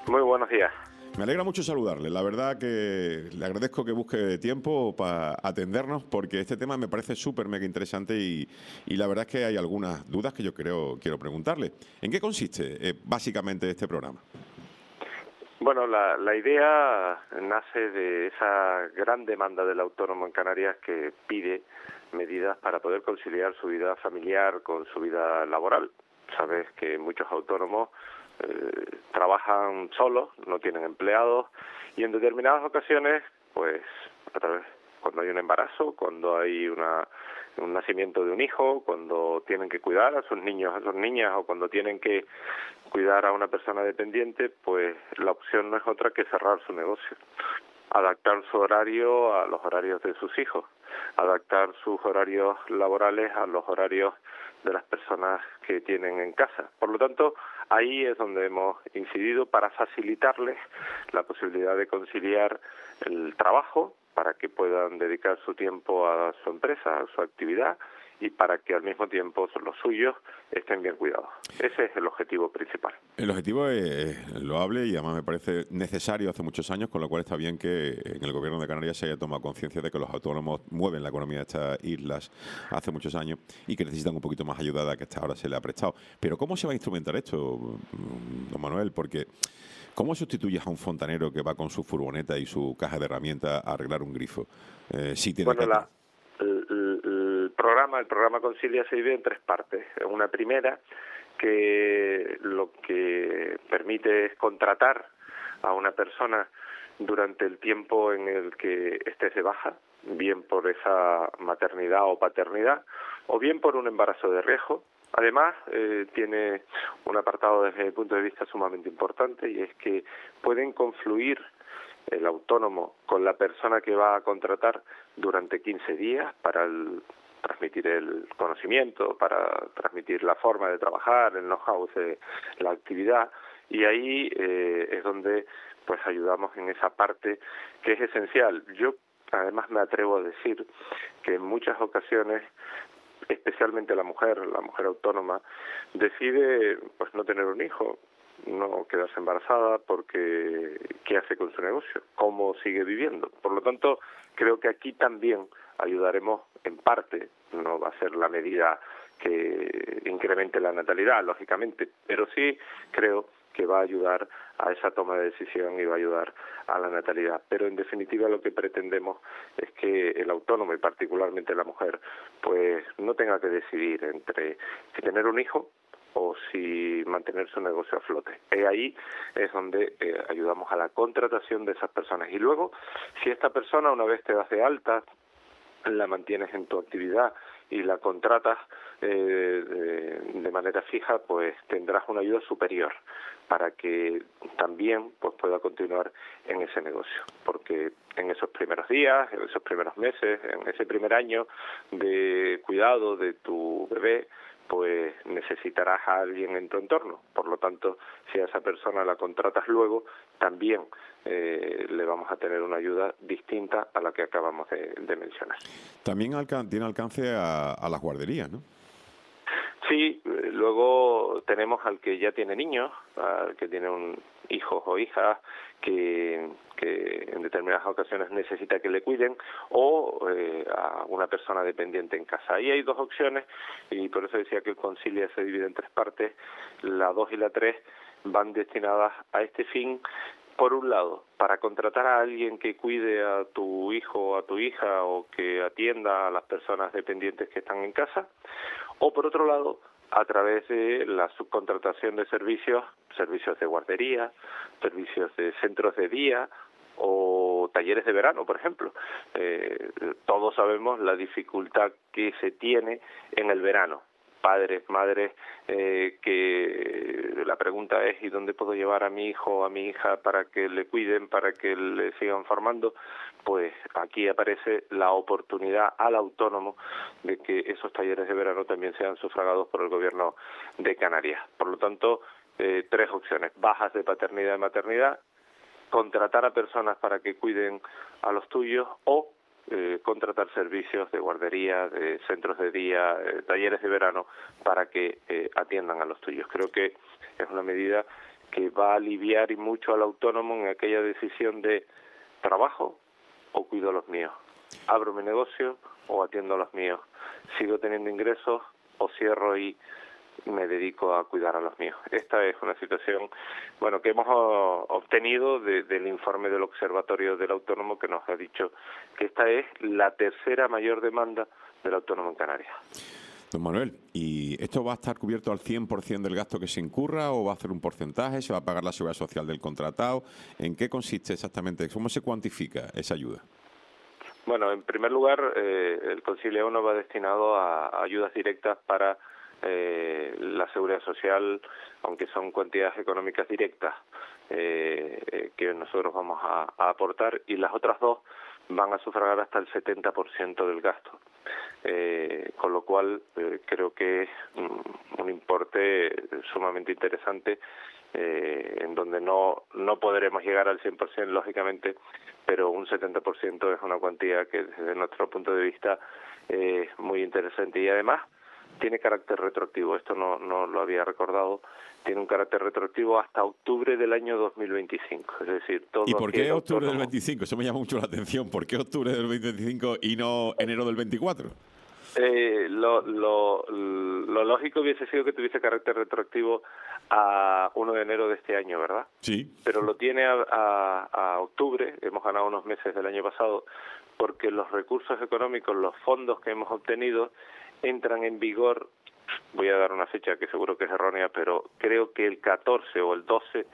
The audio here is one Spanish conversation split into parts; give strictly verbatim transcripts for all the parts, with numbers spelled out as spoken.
Muy buenos días. Me alegra mucho saludarle. La verdad que le agradezco que busque tiempo para atendernos porque este tema me parece súper mega interesante y, y la verdad es que hay algunas dudas que yo creo quiero preguntarle. ¿En qué consiste eh, básicamente este programa? Bueno, la, la idea nace de esa gran demanda del autónomo en Canarias que pide medidas para poder conciliar su vida familiar con su vida laboral. Sabes que muchos autónomos eh, trabajan solos, no tienen empleados y en determinadas ocasiones, pues a través cuando hay un embarazo, cuando hay una un nacimiento de un hijo, cuando tienen que cuidar a sus niños, a sus niñas o cuando tienen que cuidar a una persona dependiente, pues la opción no es otra que cerrar su negocio, adaptar su horario a los horarios de sus hijos, adaptar sus horarios laborales a los horarios de las personas que tienen en casa. Por lo tanto, ahí es donde hemos incidido para facilitarles la posibilidad de conciliar el trabajo para que puedan dedicar su tiempo a su empresa, a su actividad y para que al mismo tiempo los suyos estén bien cuidados. Ese es el objetivo principal. El objetivo es loable y además me parece necesario hace muchos años, con lo cual está bien que en el Gobierno de Canarias se haya tomado conciencia de que los autónomos mueven la economía de estas islas hace muchos años y que necesitan un poquito más ayuda de la que hasta ahora se le ha prestado. Pero ¿cómo se va a instrumentar esto, don Manuel? Porque ¿cómo sustituyes a un fontanero que va con su furgoneta y su caja de herramientas a arreglar un grifo? Eh, sí tiene bueno, que la, el, el programa, el programa Concilia se divide en tres partes. Una primera, que lo que permite es contratar a una persona durante el tiempo en el que estés de baja, bien por esa maternidad o paternidad, o bien por un embarazo de riesgo. Además, eh, tiene un apartado desde mi punto de vista sumamente importante y es que pueden confluir el autónomo con la persona que va a contratar durante quince días para el, transmitir el conocimiento, para transmitir la forma de trabajar, el know-how de la actividad, y ahí eh, es donde pues ayudamos en esa parte que es esencial. Yo además me atrevo a decir que en muchas ocasiones, especialmente la mujer, la mujer autónoma, decide pues no tener un hijo, no quedarse embarazada porque ¿qué hace con su negocio? ¿Cómo sigue viviendo? Por lo tanto, creo que aquí también ayudaremos en parte, no va a ser la medida que incremente la natalidad, lógicamente, pero sí creo que va a ayudar a esa toma de decisión y va a ayudar a la natalidad. Pero en definitiva lo que pretendemos es que el autónomo y particularmente la mujer pues no tenga que decidir entre si tener un hijo o si mantener su negocio a flote. Y ahí es donde eh, ayudamos a la contratación de esas personas. Y luego, si esta persona, una vez te das de alta, la mantienes en tu actividad y la contratas eh, de, de manera fija, pues tendrás una ayuda superior para que también pues pueda continuar en ese negocio, porque en esos primeros días, en esos primeros meses, en ese primer año de cuidado de tu bebé, pues necesitarás a alguien en tu entorno. Por lo tanto, si a esa persona la contratas luego, también eh, le vamos a tener una ayuda distinta a la que acabamos de, de mencionar. También alcan- tiene alcance a, a las guarderías, ¿no? Sí, luego tenemos al que ya tiene niños, al que tiene un hijos o hijas que, que en determinadas ocasiones necesita que le cuiden, o eh, a una persona dependiente en casa. Ahí hay dos opciones y por eso decía que el Concilia se divide en tres partes. La dos y la tres van destinadas a este fin. Por un lado, para contratar a alguien que cuide a tu hijo o a tu hija o que atienda a las personas dependientes que están en casa, o por otro lado, a través de la subcontratación de servicios, servicios de guardería, servicios de centros de día o talleres de verano, por ejemplo. Eh, todos sabemos la dificultad que se tiene en el verano. Padres, madres, eh, que la pregunta es ¿y dónde puedo llevar a mi hijo o a mi hija para que le cuiden, para que le sigan formando? Pues aquí aparece la oportunidad al autónomo de que esos talleres de verano también sean sufragados por el Gobierno de Canarias. Por lo tanto, eh, tres opciones: bajas de paternidad y maternidad, contratar a personas para que cuiden a los tuyos o Eh, contratar servicios de guardería, de centros de día, eh, talleres de verano para que eh, atiendan a los tuyos. Creo que es una medida que va a aliviar y mucho al autónomo en aquella decisión de trabajo o cuido a los míos, abro mi negocio o atiendo a los míos, sigo teniendo ingresos o cierro y me dedico a cuidar a los míos. Esta es una situación, bueno, que hemos uh, obtenido de, del informe del Observatorio del Autónomo, que nos ha dicho que esta es la tercera mayor demanda del autónomo en Canarias. Don Manuel, ¿y esto va a estar cubierto al cien por ciento del gasto que se incurra o va a hacer un porcentaje? ¿Se va a pagar la seguridad social del contratado? ¿En qué consiste exactamente? ¿Cómo se cuantifica esa ayuda? Bueno, en primer lugar, eh, el Concilia uno va destinado a, a ayudas directas para eh, la seguridad social, aunque son cuantías económicas directas eh, eh, que nosotros vamos a, a aportar, y las otras dos van a sufragar hasta el setenta por ciento del gasto. Eh, con lo cual eh, creo que es un, un importe sumamente interesante, eh, en donde no no podremos llegar al cien por ciento, lógicamente, pero un setenta por ciento es una cuantía que desde nuestro punto de vista es eh, muy interesante, y además tiene carácter retroactivo. Esto no, no lo había recordado. Tiene un carácter retroactivo hasta octubre del año dos mil veinticinco. Es decir, todo. ¿Y por qué octubre autónomo... del veinticinco? Eso me llama mucho la atención. ¿Por qué octubre del veinticinco y no enero del veinticuatro? Eh, lo, lo, lo lógico hubiese sido que tuviese carácter retroactivo a uno de enero de este año, ¿verdad? Sí. Pero lo tiene a, a, a octubre. Hemos ganado unos meses del año pasado, porque los recursos económicos, los fondos que hemos obtenido, entran en vigor, voy a dar una fecha que seguro que es errónea, pero creo que el catorce o el doce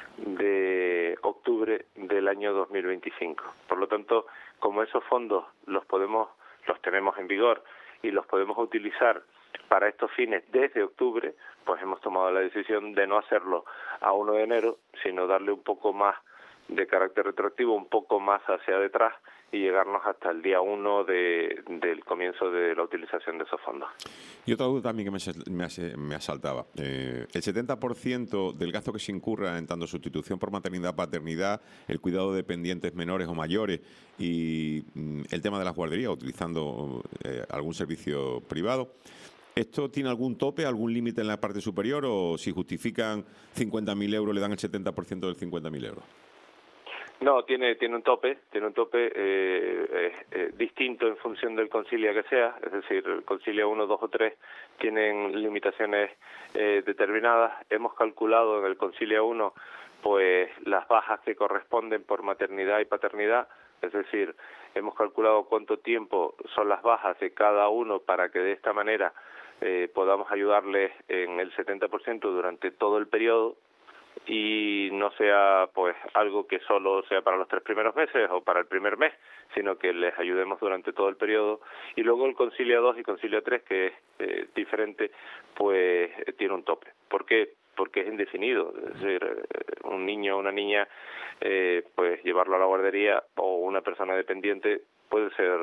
de octubre del año dos mil veinticinco. Por lo tanto, como esos fondos los podemos, los tenemos en vigor y los podemos utilizar para estos fines desde octubre, pues hemos tomado la decisión de no hacerlo a uno de enero, sino darle un poco más de carácter retroactivo, un poco más hacia detrás, y llegarnos hasta el día uno de, del comienzo de la utilización de esos fondos. Y otra duda también que me, me, me asaltaba. Eh, el setenta por ciento del gasto que se incurra en tanto sustitución por maternidad, paternidad, el cuidado de dependientes menores o mayores y mm, el tema de las guarderías, utilizando eh, algún servicio privado, ¿esto tiene algún tope, algún límite en la parte superior, o si justifican cincuenta mil euros le dan el setenta por ciento del cincuenta mil euros? No, tiene tiene un tope, tiene un tope eh, eh, eh, distinto en función del concilia que sea, es decir, el concilia uno, dos o tres tienen limitaciones eh, determinadas. Hemos calculado en el concilia uno pues las bajas que corresponden por maternidad y paternidad, es decir, hemos calculado cuánto tiempo son las bajas de cada uno para que de esta manera eh, podamos ayudarles en el setenta por ciento durante todo el periodo, y no sea pues algo que solo sea para los tres primeros meses o para el primer mes, sino que les ayudemos durante todo el periodo. Y luego el Concilia dos y Concilia tres, que es eh, diferente, pues eh, tiene un tope. ¿Por qué? Porque es indefinido. Es decir, eh, un niño o una niña, eh, pues llevarlo a la guardería o una persona dependiente puede ser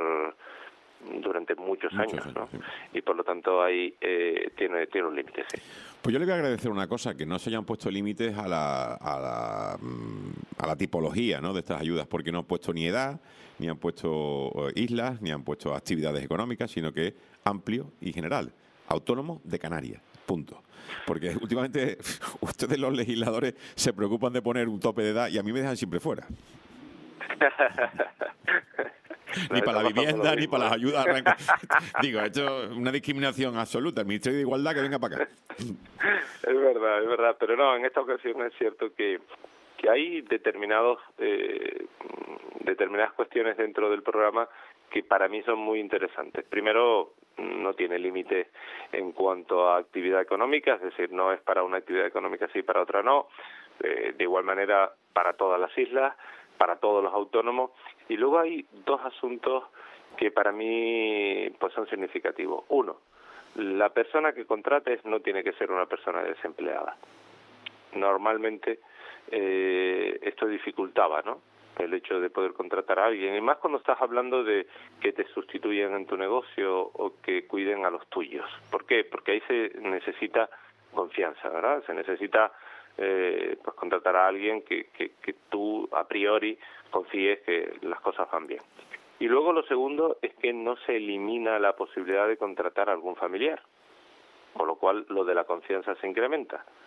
durante muchos, muchos años, ¿no? Años, sí. Y por lo tanto ahí eh, tiene tiene un límite, sí. Pues yo le voy a agradecer una cosa, que no se hayan puesto límites a la, a la a la tipología, ¿no?, de estas ayudas, porque no han puesto ni edad, ni han puesto islas, ni han puesto actividades económicas, sino que es amplio y general, autónomo de Canarias, punto. Porque últimamente ustedes los legisladores se preocupan de poner un tope de edad y a mí me dejan siempre fuera. Ni para la vivienda, ni para las ayudas. Digo, esto es una discriminación absoluta. El Ministerio de Igualdad, que venga para acá. Es verdad, es verdad. Pero no, en esta ocasión es cierto que, que hay determinados eh, determinadas cuestiones dentro del programa que para mí son muy interesantes. Primero, no tiene límite en cuanto a actividad económica, es decir, no es para una actividad económica sí, para otra no. Eh, de igual manera, para todas las islas, para todos los autónomos. Y luego hay dos asuntos que para mí pues son significativos. Uno, la persona que contrates no tiene que ser una persona desempleada. Normalmente eh, esto dificultaba, ¿no?, el hecho de poder contratar a alguien, y más cuando estás hablando de que te sustituyan en tu negocio o que cuiden a los tuyos. ¿Por qué? Porque ahí se necesita confianza, ¿verdad? Se necesita Eh, pues contratar a alguien que, que, que tú a priori confíes que las cosas van bien. Y luego lo segundo es que no se elimina la posibilidad de contratar a algún familiar, con lo cual lo de la confianza se incrementa.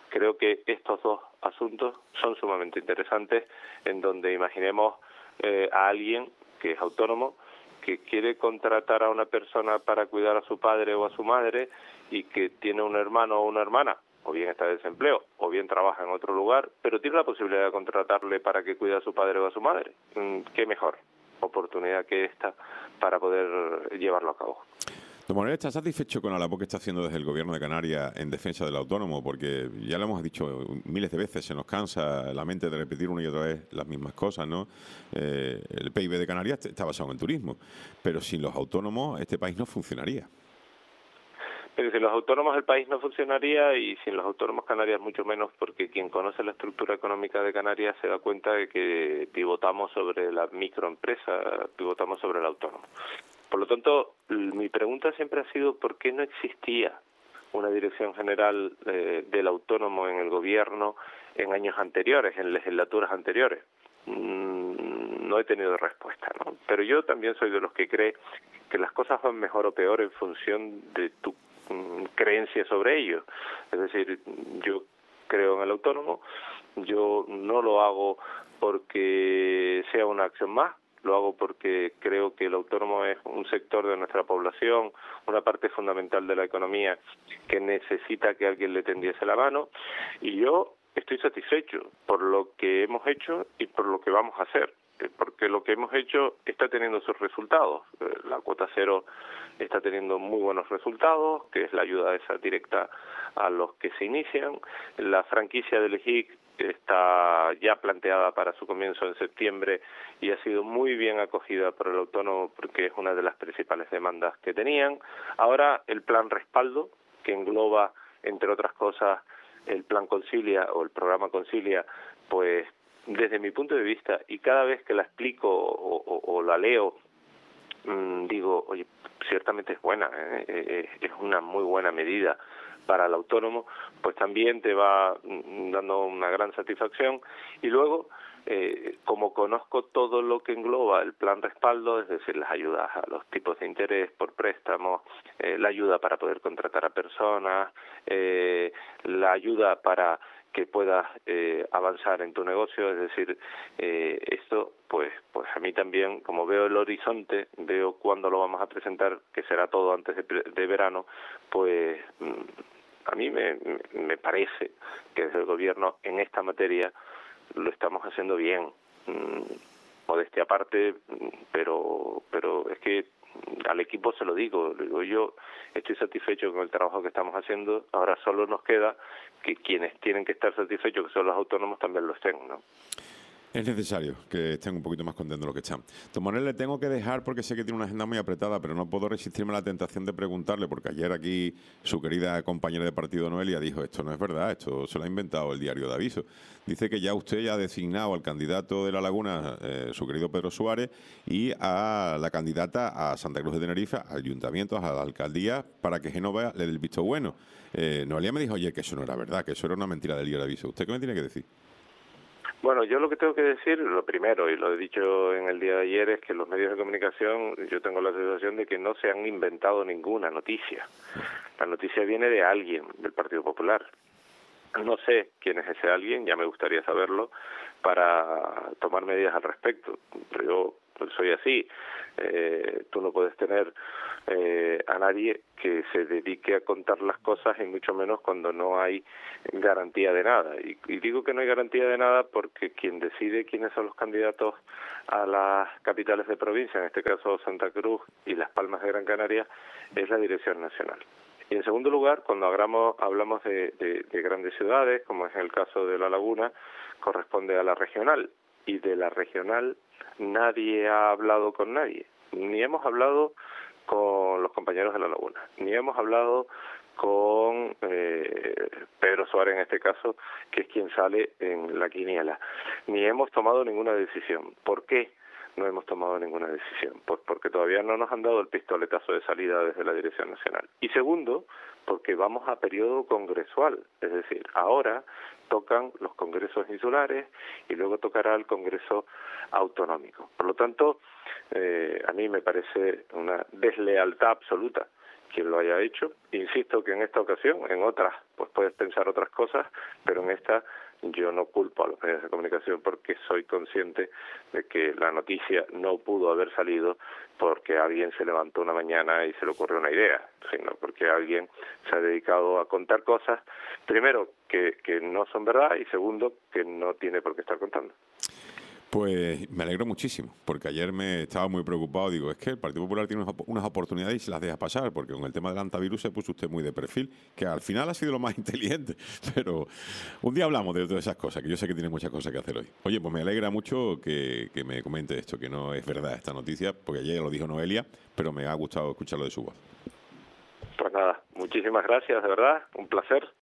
creo que estos dos asuntos son sumamente interesantes, en donde imaginemos eh, a alguien que es autónomo, que quiere contratar a una persona para cuidar a su padre o a su madre y que tiene un hermano o una hermana, o bien está de desempleo, o bien trabaja en otro lugar, pero tiene la posibilidad de contratarle para que cuide a su padre o a su madre. ¿Qué mejor oportunidad que esta para poder llevarlo a cabo? Don Manuel, ¿está satisfecho con la labor que está haciendo desde el Gobierno de Canarias en defensa del autónomo? Porque ya lo hemos dicho miles de veces, se nos cansa la mente de repetir una y otra vez las mismas cosas, ¿no? Eh, el P I B de Canarias está basado en el turismo, pero sin los autónomos este país no funcionaría. Pero sin los autónomos el país no funcionaría, y sin los autónomos Canarias mucho menos, porque quien conoce la estructura económica de Canarias se da cuenta de que pivotamos sobre la microempresa, pivotamos sobre el autónomo. Por lo tanto, mi pregunta siempre ha sido ¿por qué no existía una dirección general eh, del autónomo en el gobierno en años anteriores, en legislaturas anteriores? Mm, no he tenido respuesta, ¿no? Pero yo también soy de los que cree que las cosas van mejor o peor en función de tu mm, creencia sobre ello. Es decir, yo creo en el autónomo, yo no lo hago porque sea una acción más, lo hago porque creo que el autónomo es un sector de nuestra población, una parte fundamental de la economía que necesita que alguien le tendiese la mano, y yo estoy satisfecho por lo que hemos hecho y por lo que vamos a hacer, porque lo que hemos hecho está teniendo sus resultados. La cuota cero está teniendo muy buenos resultados, que es la ayuda esa directa a los que se inician. La franquicia del E G I C está ya planteada para su comienzo en septiembre y ha sido muy bien acogida por el autónomo porque es una de las principales demandas que tenían. Ahora el plan respaldo, que engloba, entre otras cosas, el plan Concilia o el programa Concilia, pues desde mi punto de vista, y cada vez que la explico o, o, o la leo, mmm, digo, oye, ciertamente es buena, ¿eh? Es una muy buena medida para el autónomo, pues también te va dando una gran satisfacción. Y luego, eh, como conozco todo lo que engloba el plan respaldo, es decir, las ayudas a los tipos de interés por préstamos, eh, la ayuda para poder contratar a personas, eh, la ayuda para que puedas eh, avanzar en tu negocio, es decir, eh, esto, pues, pues a mí también, como veo el horizonte, veo cuándo lo vamos a presentar, que será todo antes de, de verano, pues a mí me, me parece que desde el gobierno en esta materia lo estamos haciendo bien. Modestia aparte, pero pero es que al equipo se lo digo, digo yo estoy satisfecho con el trabajo que estamos haciendo, ahora solo nos queda que quienes tienen que estar satisfechos, que son los autónomos, también lo estén, ¿no? Es necesario que estén un poquito más contentos de lo que están. Don Manuel, le tengo que dejar porque sé que tiene una agenda muy apretada, pero no puedo resistirme a la tentación de preguntarle, porque ayer aquí su querida compañera de partido Noelia dijo, esto no es verdad, esto se lo ha inventado el diario de Aviso. Dice que ya usted ya ha designado al candidato de La Laguna, eh, su querido Pedro Suárez, y a la candidata a Santa Cruz de Tenerife, a ayuntamientos, a la alcaldía, para que Génova le dé el visto bueno. Eh, Noelia me dijo ayer que eso no era verdad, que eso era una mentira del diario de Aviso. ¿Usted qué me tiene que decir? Bueno, yo lo que tengo que decir, lo primero, y lo he dicho en el día de ayer, es que los medios de comunicación, yo tengo la sensación de que no se han inventado ninguna noticia. La noticia viene de alguien del Partido Popular. No sé quién es ese alguien, ya me gustaría saberlo, para tomar medidas al respecto. Pero yo pues, soy así. Eh, tú no puedes tener eh, a nadie que se dedique a contar las cosas, y mucho menos cuando no hay garantía de nada. Y, y digo que no hay garantía de nada porque quien decide quiénes son los candidatos a las capitales de provincia, en este caso Santa Cruz y Las Palmas de Gran Canaria, es la Dirección Nacional. Y en segundo lugar, cuando hablamos, hablamos de, de, de grandes ciudades, como es el caso de La Laguna, corresponde a la regional. Y de la regional nadie ha hablado con nadie. Ni hemos hablado con los compañeros de La Laguna, ni hemos hablado con eh, Pedro Suárez en este caso, que es quien sale en la quiniela. Ni hemos tomado ninguna decisión. ¿Por qué no hemos tomado ninguna decisión? Pues porque todavía no nos han dado el pistoletazo de salida desde la Dirección Nacional. Y segundo, porque vamos a periodo congresual, es decir, ahora tocan los congresos insulares y luego tocará el Congreso Autonómico. Por lo tanto, eh, a mí me parece una deslealtad absoluta quien lo haya hecho. Insisto que en esta ocasión, en otras, pues puedes pensar otras cosas, pero en esta yo no culpo a los medios de comunicación porque soy consciente de que la noticia no pudo haber salido porque alguien se levantó una mañana y se le ocurrió una idea, sino porque alguien se ha dedicado a contar cosas, primero, que, que no son verdad y segundo, que no tiene por qué estar contando. Pues me alegro muchísimo, porque ayer me estaba muy preocupado. Digo, es que el Partido Popular tiene unas, unas oportunidades y se las deja pasar, porque con el tema del antivirus se puso usted muy de perfil, que al final ha sido lo más inteligente. Pero un día hablamos de todas esas cosas, que yo sé que tiene muchas cosas que hacer hoy. Oye, pues me alegra mucho que, que me comente esto, que no es verdad esta noticia, porque ayer lo dijo Noelia, pero me ha gustado escucharlo de su voz. Pues nada, muchísimas gracias, de verdad, un placer.